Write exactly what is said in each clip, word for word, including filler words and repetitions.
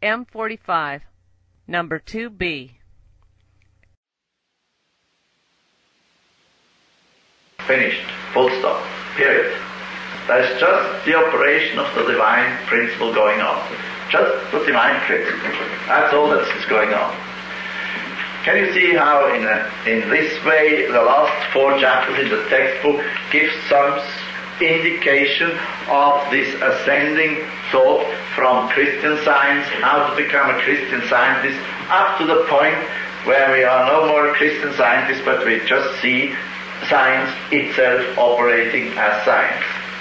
M forty-five, number two B. Finished. Full stop. Period. That is just the operation of the divine principle going on. Just the divine principle. That's all that is going on. Can you see how in a, in this way the last four chapters in the textbook give some indication of this ascending thought from Christian Science, how to become a Christian scientist, up to the point where we are no more Christian scientists, but we just see science itself operating as science.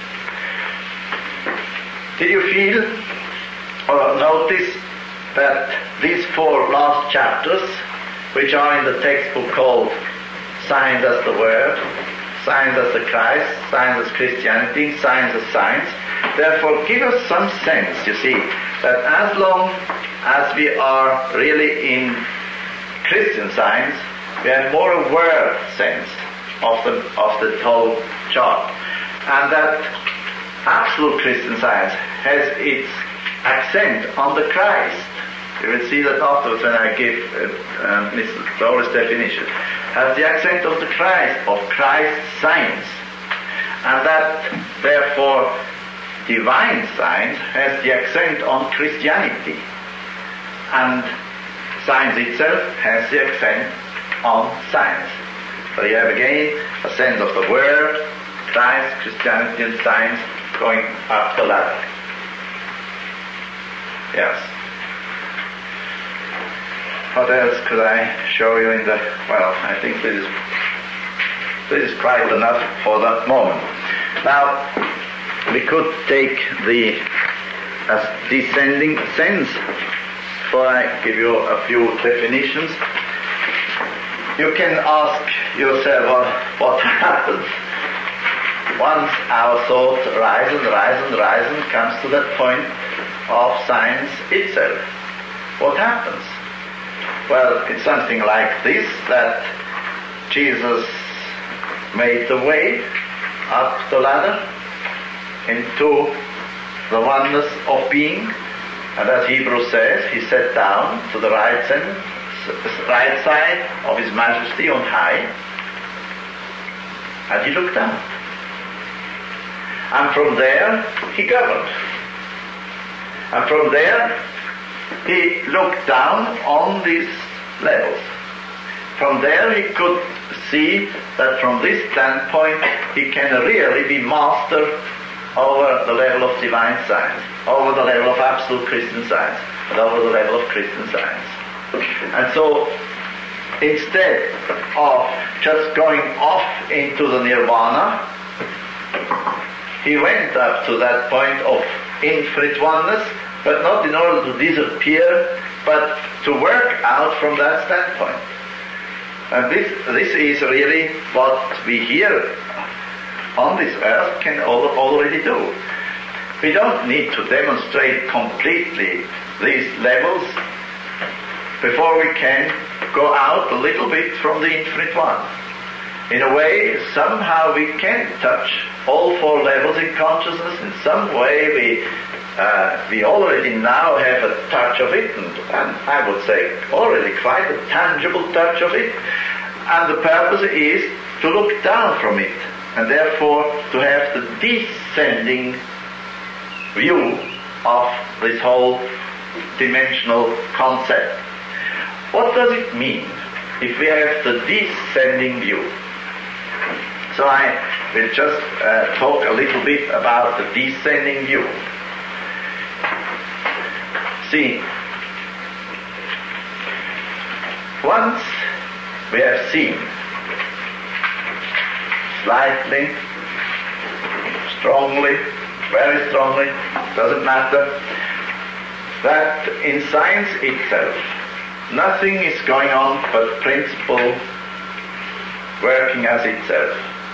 Did you feel or notice that these four last chapters, which are in the textbook called Science as the Word, Science as the Christ, Science as Christianity, Science as Science, therefore give us some sense, you see, that as long as we are really in Christian Science, we have more a word sense of the of the whole chart, and that absolute Christian Science has its accent on the Christ. You will see that afterwards when I give uh, uh, Mister Bowler's definition. Has the accent of the Christ, of Christ's science, and that therefore divine science has the accent on Christianity, and science itself has the accent on science. So you have again a sense of the Word, Christ, Christianity and science going up the ladder. Yes. What else could I show you in the... Well, I think this is, this is quite enough for that moment. Now, we could take the as descending sense, before I give you a few definitions. You can ask yourself, well, what happens once our thought rises and rises and rises and comes to that point of science itself? What happens? Well, it's something like this, that Jesus made the way up the ladder into the oneness of being, and as Hebrews says, he sat down to the right side, right side of his majesty on high, and he looked down. And from there, he governed. And from there, he looked down on these levels. From there he could see that from this standpoint he can really be master over the level of divine science, over the level of absolute Christian science, and over the level of Christian science. And so, instead of just going off into the nirvana, he went up to that point of infinite oneness, but not in order to disappear, but to work out from that standpoint. And this this is really what we here on this earth can al- already do. We don't need to demonstrate completely these levels before we can go out a little bit from the infinite one. In a way, somehow we can touch all four levels in consciousness. In some way we Uh, we already now have a touch of it, and, and I would say already quite a tangible touch of it, and the purpose is to look down from it, and therefore to have the descending view of this whole dimensional concept. What does it mean if we have the descending view? So I will just uh, talk a little bit about the descending view. See, once we have seen slightly, strongly, very strongly, doesn't matter, that in science itself nothing is going on but principle working as itself,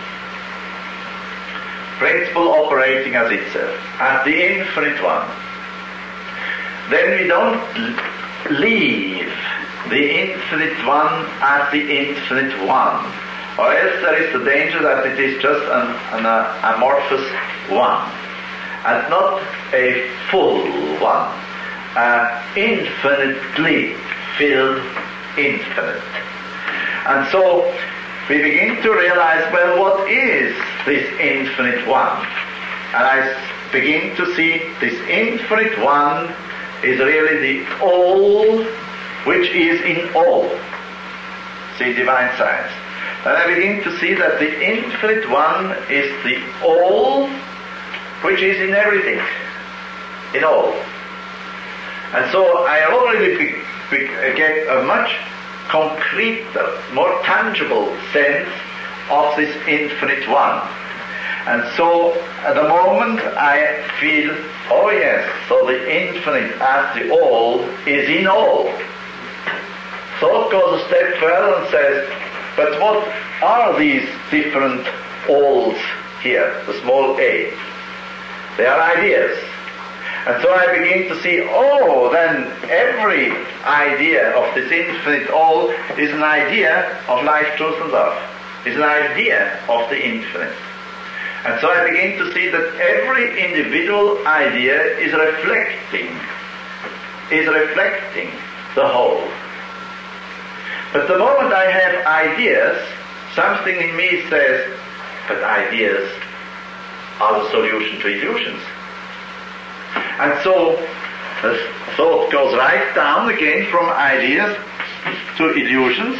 principle operating as itself, as the infinite one. Then we don't leave the infinite one as the infinite one, or else there is the danger that it is just an, an uh, amorphous one, and not a full one. Uh, infinitely filled infinite. And so we begin to realize, well, what is this infinite one? And I begin to see this infinite one is really the all which is in all. See, divine science. And I begin to see that the infinite one is the all which is in everything, in all. And so I already be, be, get a much concreter, more tangible sense of this infinite one. And so at the moment I feel, oh yes, so the infinite as the all is in all. Thought goes a step further and says, but what are these different alls here, the small a? They are ideas. And so I begin to see, oh, then every idea of this infinite all is an idea of life, truth and love. Is an idea of the infinite. And so I begin to see that every individual idea is reflecting, is reflecting the whole. But the moment I have ideas, something in me says, but ideas are the solution to illusions. And so the thought goes right down again from ideas to illusions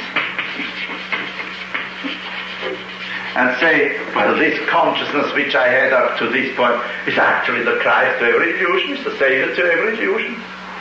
and say, well, this consciousness which I had up to this point is actually the Christ to every illusion, is the Savior to every illusion.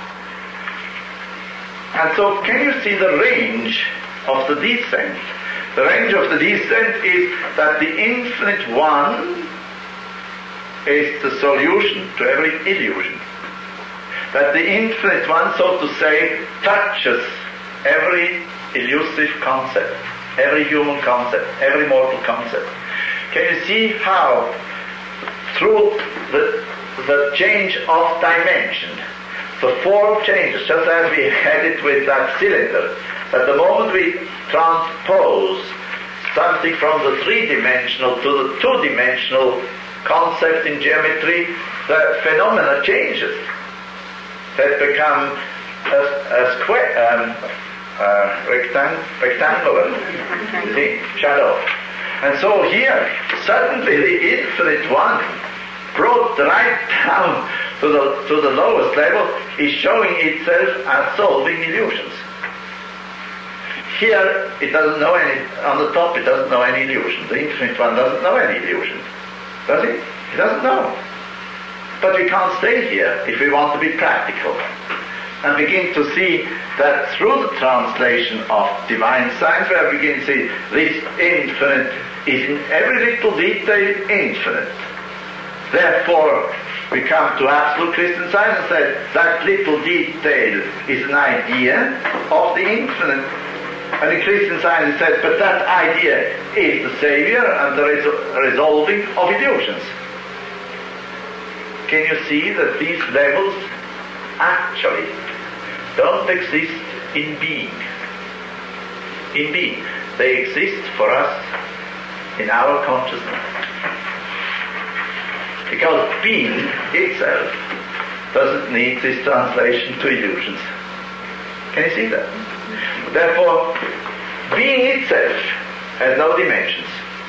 And so can you see the range of the descent? The range of the descent is that the infinite one is the solution to every illusion. That the infinite one, so to say, touches every elusive concept, every human concept, every mortal concept. Can you see how through the, the change of dimension, the form changes, just as we had it with that cylinder, that the moment we transpose something from the three-dimensional to the two-dimensional concept in geometry, the phenomena changes. That become a, a square, um, uh, rectang- rectangular, see, shadow. And so here, suddenly the infinite one, brought right down to the to the lowest level, is showing itself as solving illusions. Here, it doesn't know any, on the top it doesn't know any illusion. The infinite one doesn't know any illusion. Does he? He doesn't know. But we can't stay here if we want to be practical and begin to see that through the translation of divine science, where we begin to see this infinite is in every little detail infinite. Therefore, we come to absolute Christian science and say that little detail is an idea of the infinite. And in Christian science it says, but that idea is the Savior and the res- resolving of illusions. Can you see that these levels actually don't exist in being? In being. They exist for us in our consciousness. Because being itself doesn't need this translation to illusions. Can you see that? Therefore, being itself has no dimensions.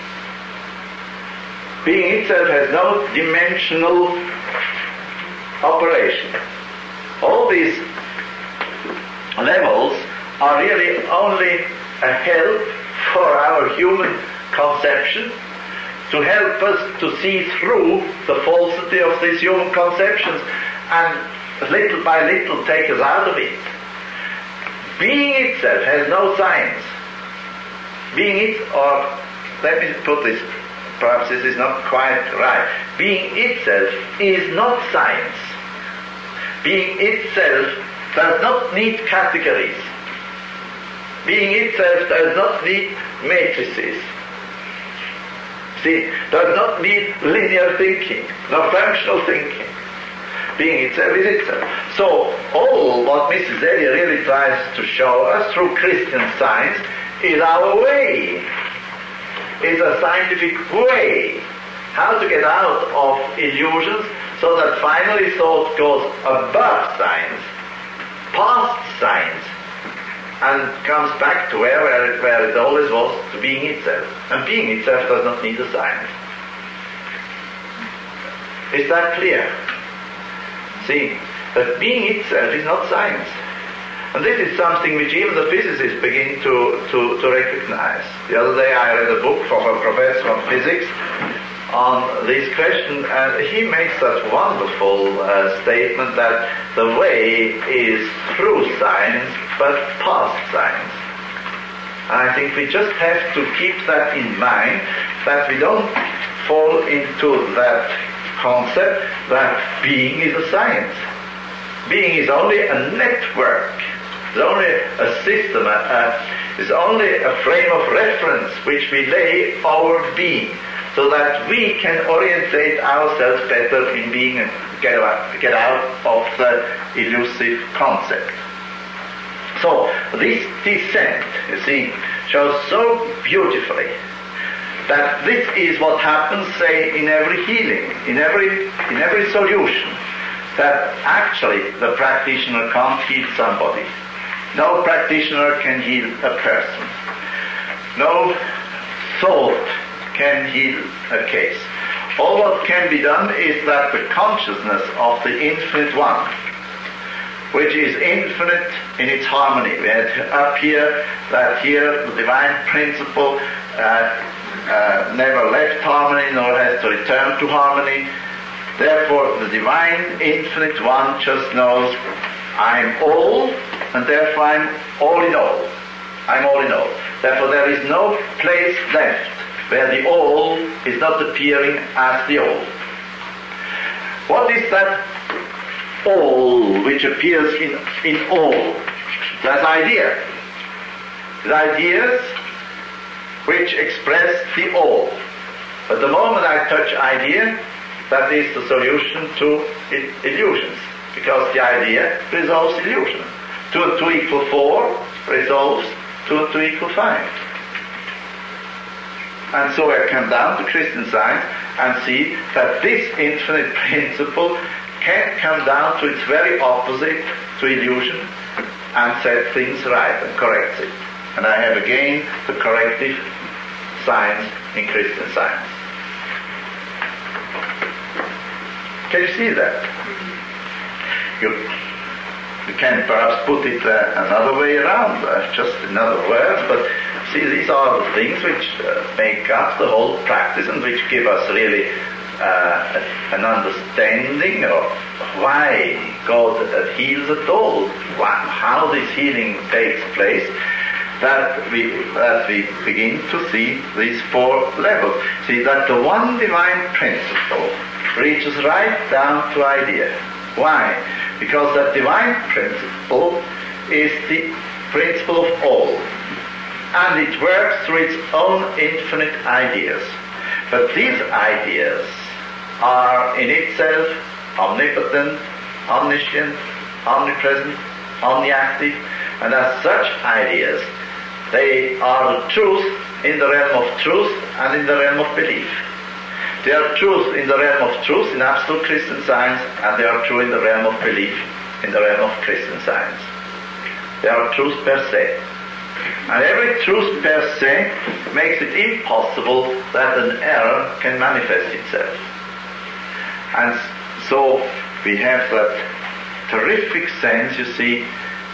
Being itself has no dimensional operation. All these levels are really only a help for our human conception, to help us to see through the falsity of these human conceptions and little by little take us out of it. Being itself has no science. Being it, or let me put this, perhaps this is not quite right. Being itself is not science. Being itself does not need categories. Being itself does not need matrices. See, does not need linear thinking, nor functional thinking. Being itself is itself. So, all what Missus Eddy really tries to show us through Christian science is our way. Is a scientific way how to get out of illusions so that finally thought goes above science past science, and comes back to where, where, it, where it always was, to being itself. And being itself does not need a science. Is that clear? See, that being itself is not science. And this is something which even the physicists begin to, to, to recognize. The other day I read a book from a professor of physics on this question, and he makes such wonderful uh, statement that the way is through science, but past science. And I think we just have to keep that in mind, that we don't fall into that concept that being is a science. Being is only a network. It's only a system. Uh, it's only a frame of reference which we lay our being, so that we can orientate ourselves better in being and get out, get out of the elusive concept. So this descent, you see, shows so beautifully that this is what happens, say, in every healing, in every in every solution, that actually the practitioner can't heal somebody. No practitioner can heal a person. No thought can heal a case. All what can be done is that the consciousness of the Infinite One, which is infinite in its harmony. We had up here that here the divine principle uh, uh, never left harmony nor has to return to harmony. Therefore the divine Infinite One just knows, I'm all, and therefore I'm all in all. I'm all in all. Therefore there is no place left where the all is not appearing as the all. What is that all which appears in, in all? That's idea. The ideas which express the all. At the moment I touch idea, that is the solution to il- illusions, because the idea resolves illusion. Two and two equal four resolves two and two equal five. And so I come down to Christian Science and see that this infinite principle can come down to its very opposite, to illusion, and set things right and corrects it. And I have again the corrective science in Christian Science. Can you see that? You, you can perhaps put it uh, another way around, uh, just in other words, but see, these are the things which uh, make up the whole practice and which give us really uh, an understanding of why God uh, heals at all, why, how this healing takes place, that we that we begin to see these four levels. See that the one divine principle reaches right down to idea. Why? Because that divine principle is the principle of all, and it works through its own infinite ideas. But these ideas are in itself omnipotent, omniscient, omnipresent, omniactive, and as such ideas, they are the truth in the realm of truth and in the realm of belief. They are truth in the realm of truth in absolute Christian Science, and they are true in the realm of belief in the realm of Christian Science. They are truth per se. And every truth per se makes it impossible that an error can manifest itself. And so we have that terrific sense, you see,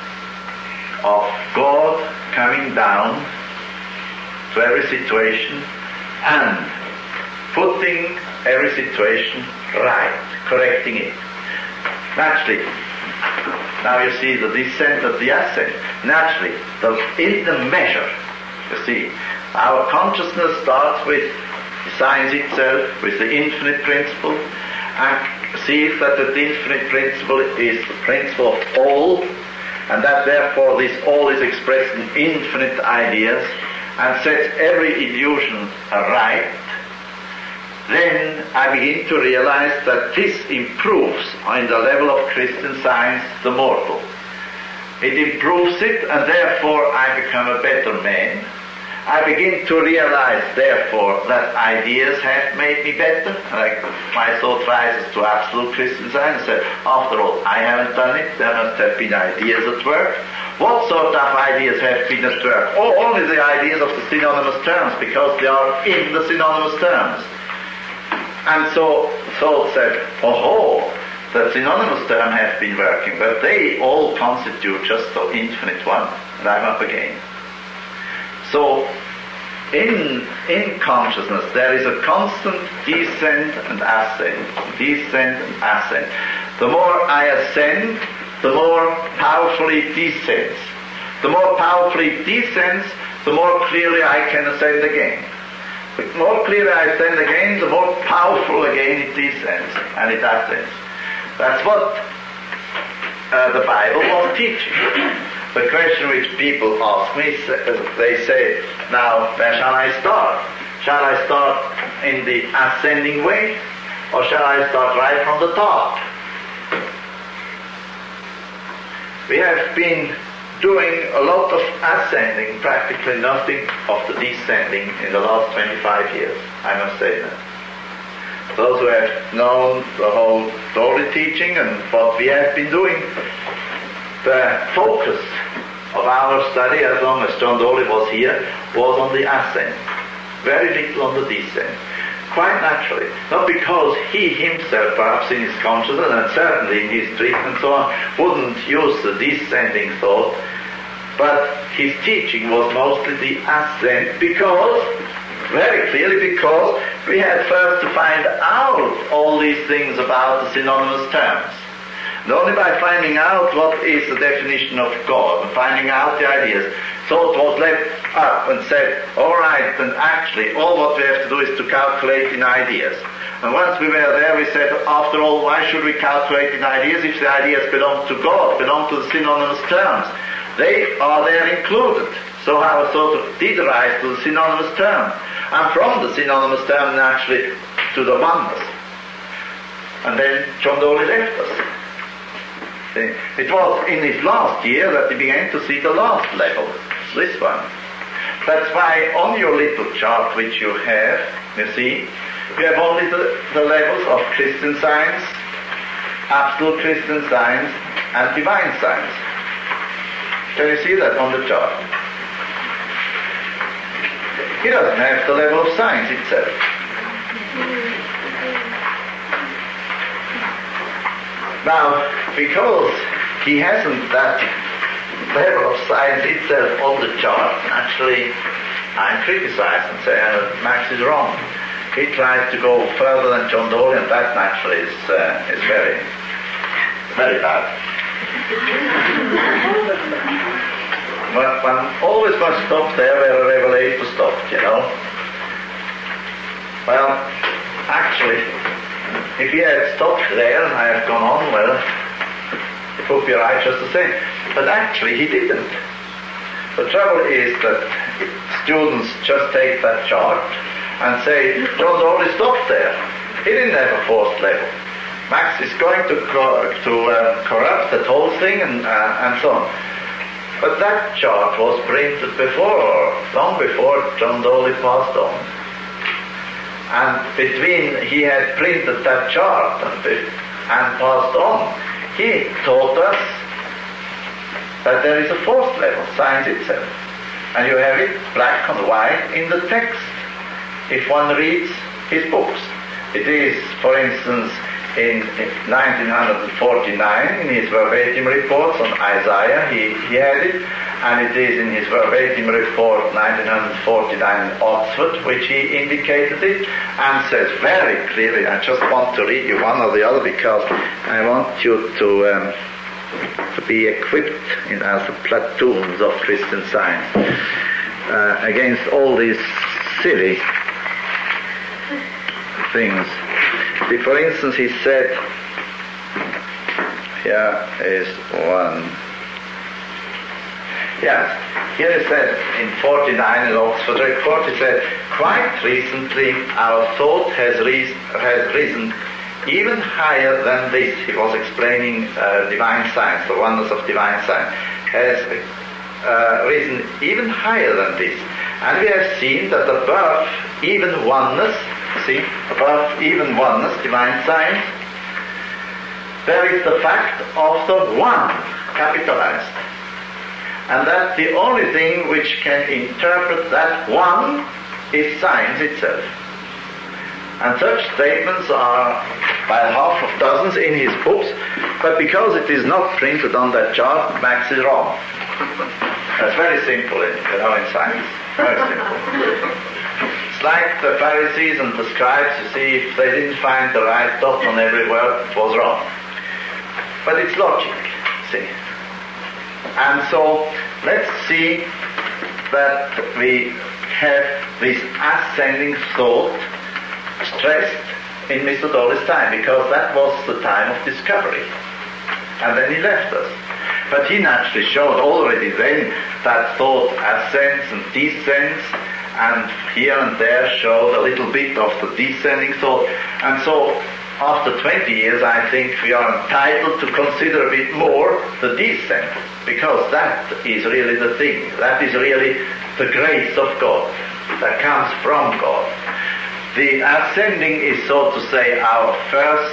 of God coming down to every situation and putting every situation right, correcting it. Naturally, now you see the descent of the ascent. Naturally, the, in the measure, you see, our consciousness starts with the science itself, with the infinite principle, and sees that the infinite principle is the principle of all, and that therefore this all is expressed in infinite ideas, and sets every illusion aright. Then I begin to realize that this improves on the level of Christian Science the mortal. It improves it, and therefore I become a better man, I begin to realize, therefore, that ideas have made me better. Like my thought rises to absolute Christian Science. I said, after all, I haven't done it. There must have been ideas at work. What sort of ideas have been at work? Oh, only the ideas of the synonymous terms, because they are in the synonymous terms. And so thought said, oh, the synonymous term has been working, but they all constitute just the infinite one. And I'm up again. So, in, in consciousness, there is a constant descent and ascent, descent and ascent. The more I ascend, the more powerfully descends. The more powerfully descends, the more clearly I can ascend again. The more clearly I ascend again, the more powerful again it descends, and it ascends. That's what uh, the Bible was teaching. The question which people ask me, they say, now, where shall I start? Shall I start in the ascending way, or shall I start right from the top? We have been doing a lot of ascending, practically nothing of the descending in the last twenty-five years, I must say that. Those who have known the whole Dawley teaching and what we have been doing, the focus of our study, as long as John Dawley was here, was on the ascent. Very little on the descent. Quite naturally. Not because he himself, perhaps in his consciousness, and certainly in his treatment and so on, wouldn't use the descending thought, but his teaching was mostly the ascent, because, very clearly because, we had first to find out all these things about the synonymous terms. And only by finding out what is the definition of God, and finding out the ideas, thought was left up and said, all right, and actually all what we have to do is to calculate in ideas. And once we were there, we said, after all, why should we calculate in ideas if the ideas belong to God, belong to the synonymous terms? They are there included. So our thought did rise to the synonymous term. And from the synonymous term, naturally, to the oneness. And then John Dawley left us. See? It was in his last year that he began to see the last level, this one. That's why on your little chart which you have, you see, you have only the, the levels of Christian Science, absolute Christian Science, and divine science. Can you see that on the chart? He doesn't have the level of science itself. Now, because he hasn't that level of science itself on the chart, actually I'm criticized and say uh, Max is wrong. He tries to go further than John Dawley, and that naturally is, uh, is very, very bad. But one always must stop there where a revelator stopped, you know. Well, actually, if he had stopped there and I had gone on, well, it would be right just the same. But actually, he didn't. The trouble is that students just take that chart and say, John Dawley stopped there. He didn't have a fourth level. Max is going to co- to uh, corrupt that whole thing and uh, and so on. But that chart was printed before, long before John Dawley passed on. And between he had printed that chart and, and passed on, he taught us that there is a fourth level, science itself. And you have it black on white in the text, if one reads his books. It is, for instance, in nineteen forty-nine, in his verbatim reports on Isaiah, he, he had it, and it is in his verbatim report nineteen forty-nine in Oxford, which he indicated it, and says very clearly, I just want to read you one or the other because I want you to, um, to be equipped in, as platoons of Christian Science uh, against all these silly things. For instance, he said, here is one. Yes, here he said in forty-nine in Oxford report, he said, quite recently our thought has, reas- has risen even higher than this. He was explaining uh, divine science, the wonders of divine science, has uh, risen even higher than this. And we have seen that above even oneness, see, above even oneness, divine science, there is the fact of the one, capitalized. And that the only thing which can interpret that one is science itself. And such statements are by half of dozens in his books, but because it is not printed on that chart, Max is wrong. That's very simple, in, you know, in science. Very simple. It's like the Pharisees and the scribes, you see, if they didn't find the right dot on every word, it was wrong. But it's logic, see. And so, let's see that we have this ascending thought stressed in Mister Dolly's time, because that was the time of discovery. And then he left us. But he naturally showed already then that thought ascends and descends, and here and there showed a little bit of the descending thought. And so, after twenty years, I think we are entitled to consider a bit more the descent, because that is really the thing. That is really the grace of God that comes from God. The ascending is, so to say, our first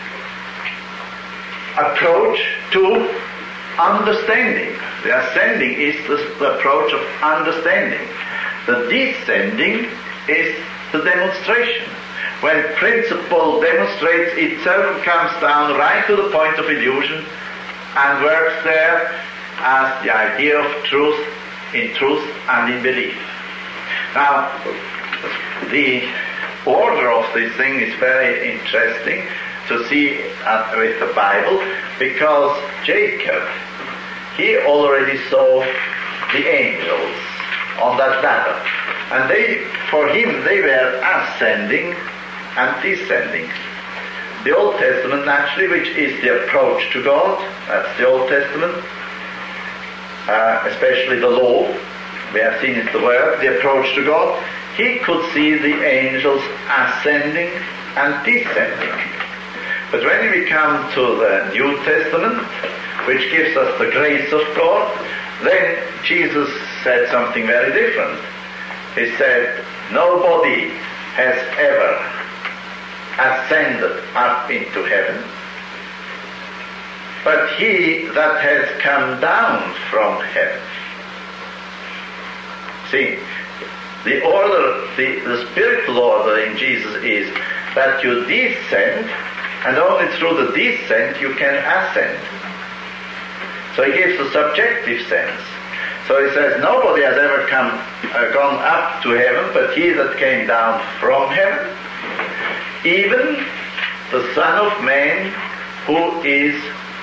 approach to understanding. The ascending is the, the approach of understanding. The descending is the demonstration. When principle demonstrates itself, comes down right to the point of illusion and works there as the idea of truth in truth and in belief. Now, the order of this thing is very interesting to see uh, with the Bible, because Jacob, he already saw the angels on that ladder, and they, for him, they were ascending and descending. The Old Testament, naturally, which is the approach to God, that's the Old Testament, uh, especially the law, we have seen it, the Word, the approach to God. He could see the angels ascending and descending. But when we come to the New Testament, which gives us the grace of God, then Jesus said something very different. He said, nobody has ever ascended up into heaven, but he that has come down from heaven. See, the order, the, the spiritual order in Jesus is that you descend, and only through the descent you can ascend. So he gives a subjective sense. So he says, nobody has ever come, uh, gone up to heaven, but he that came down from heaven, even the Son of Man who is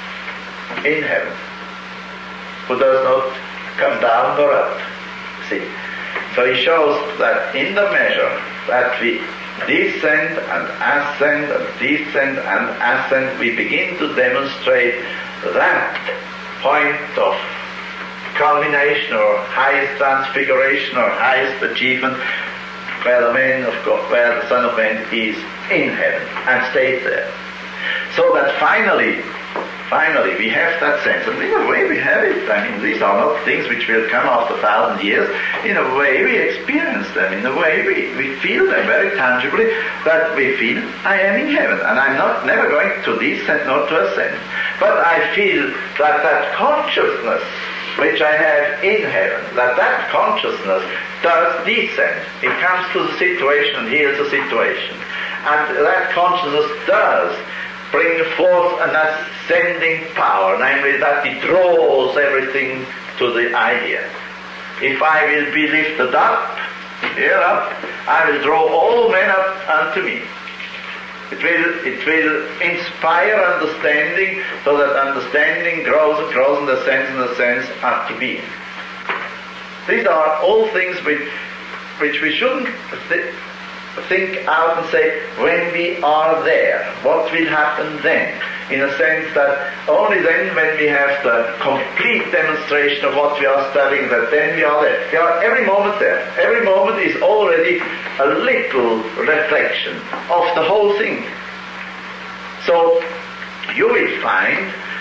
in heaven, who does not come down nor up. See? So he shows that in the measure that we descend and ascend and descend and ascend, we begin to demonstrate that point of culmination or highest transfiguration or highest achievement where the man of God, where the Son of Man is in heaven and stays there. So that finally, finally we have that sense, and in a way we have it. I mean, these are not things which will come after a thousand years. In a way we experience them, in a way we, we feel them very tangibly, that we feel, I am in heaven, and I'm not never going to descend nor to ascend. But I feel that that consciousness which I have in heaven, that that consciousness does descend. It comes to the situation and heals the situation. And that consciousness does bring forth an ascending power, namely that it draws everything to the idea. If I will be lifted up, here up, I will draw all men up unto me. It will, it will inspire understanding, so that understanding grows and grows and ascends and ascends up to being. These are all things which, which we shouldn't th- think out and say, when we are there, what will happen then? In a sense that only then, when we have the complete demonstration of what we are studying, that then we are there. We are every moment there. Every moment is already a little reflection of the whole thing. So you will find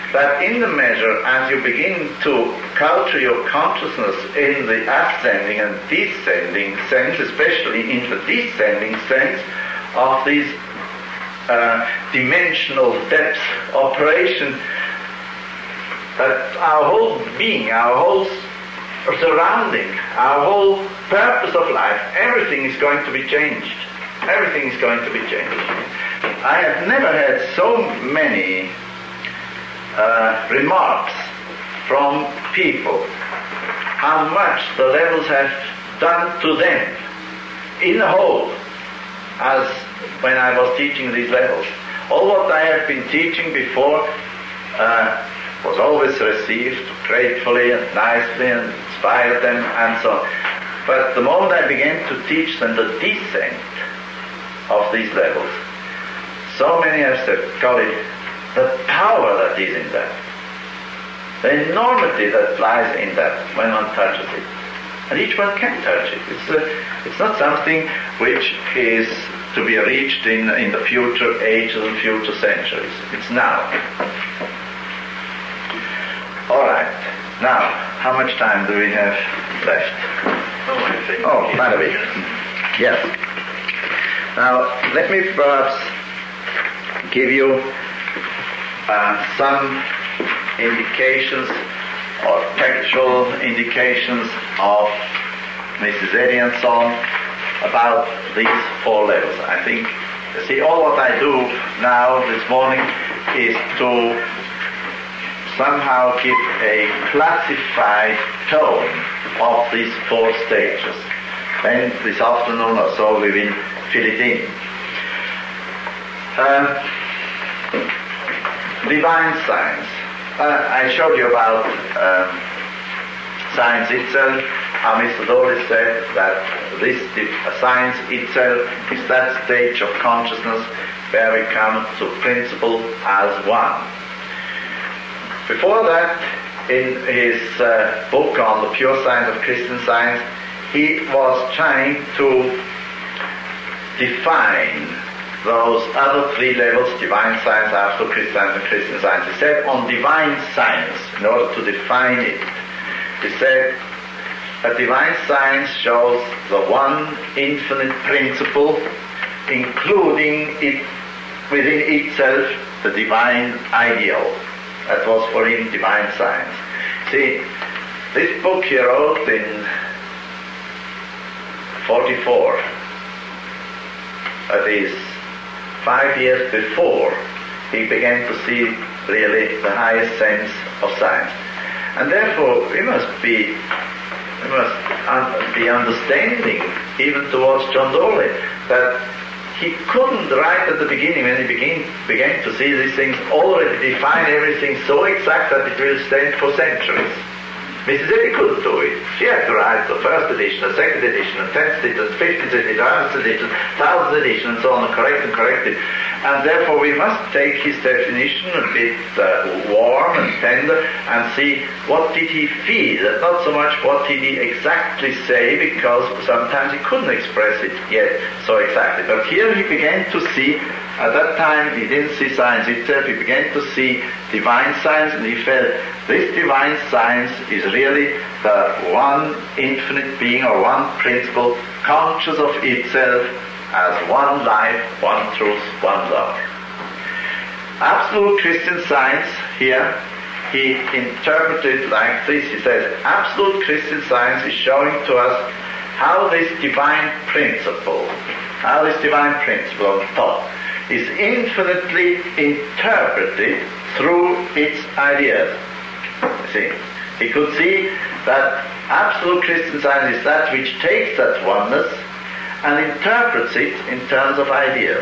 that in the measure as you begin to culture your consciousness in the ascending and descending sense, especially in the descending sense of these uh, dimensional depth operation, that our whole being, our whole surrounding, our whole purpose of life, everything is going to be changed. Everything is going to be changed. I have never had so many uh, remarks from people how much the levels have done to them in the whole as when I was teaching these levels. All what I have been teaching before uh, was always received gratefully and nicely and inspired them and so on. But the moment I began to teach them the descent of these levels, so many have said, golly, the power that is in that, the enormity that lies in that when one touches it. And each one can touch it. It's, a, it's not something which is to be reached in, in the future ages and future centuries. It's now. All right. Now, how much time do we have left? Oh, I think. Oh, quite a bit. Yes. Now, let me perhaps give you uh, some indications or textual indications of Missus Eddy and so on about these four levels. I think, you see, all what I do now this morning is to somehow give a classified tone of these four stages. Then this afternoon or so we will fill it in. Uh, divine science. Uh, I showed you about um, science itself. How Mister Dawes said that this uh, science itself is that stage of consciousness where we come to principle as one. Before that, in his uh, book on the pure science of Christian Science, he was trying to define those other three levels, divine science, absolute Christian science, and Christian science. He said on divine science, in order to define it, he said that divine science shows the one infinite principle, including it within itself the divine ideal. That was for him divine science. See, this book he wrote in forty-four. That is, five years before he began to see really the highest sense of science. And therefore we must be we must un- be understanding, even towards John Dawley, that he couldn't right at the beginning, when he began, began to see these things, already define everything so exact that it will stand for centuries. Missus Eddy couldn't do it. She had to write the first edition, the second edition, the tenth edition, the fifteenth edition, the hundredth edition, thousandth edition, and so on, and correct and correct it. And therefore we must take his definition a bit uh, warm and tender and see what did he feel, not so much what did he exactly say, because sometimes he couldn't express it yet so exactly. But here he began to see, at that time he didn't see science itself, he began to see divine science, and he felt this divine science is really the one infinite being or one principle, conscious of itself as one life, one truth, one love. Absolute Christian science, here, he interpreted like this. He says, absolute Christian science is showing to us how this divine principle, how this divine principle of thought is infinitely interpreted through its ideas. You see, he could see that absolute Christian science is that which takes that oneness and interprets it in terms of ideas.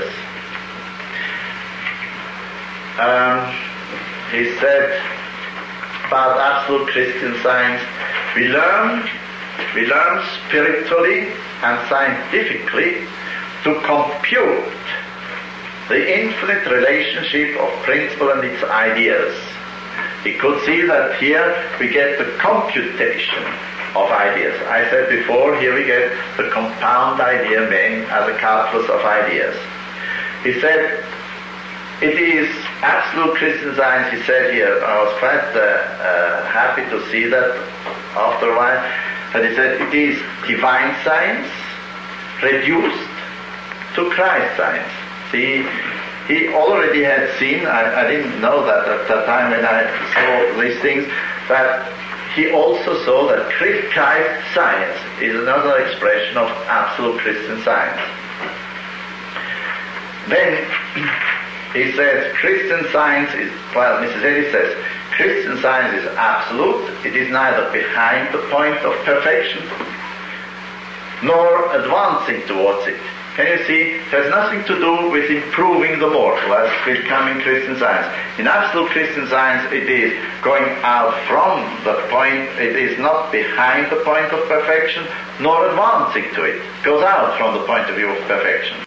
Um, he said about absolute Christian science, we learn, we learn spiritually and scientifically to compute the infinite relationship of principle and its ideas. He could see that here we get the computation of ideas. I said before, here we get the compound idea main as a calculus of ideas. He said, it is absolute Christian Science, he said here, I was quite uh, uh, happy to see that after a while, that he said it is divine science reduced to Christ science. See, he already had seen, I, I didn't know that at that time when I saw these things, that he also saw that Christ science is another expression of absolute Christian science. Then he says Christian science is, well, Missus Eddy says, Christian science is absolute. It is neither behind the point of perfection nor advancing towards it. Can you see? It has nothing to do with improving the mortal as will come in Christian science. In absolute Christian science it is going out from the point, it is not behind the point of perfection nor advancing to it. It goes out from the point of view of perfection.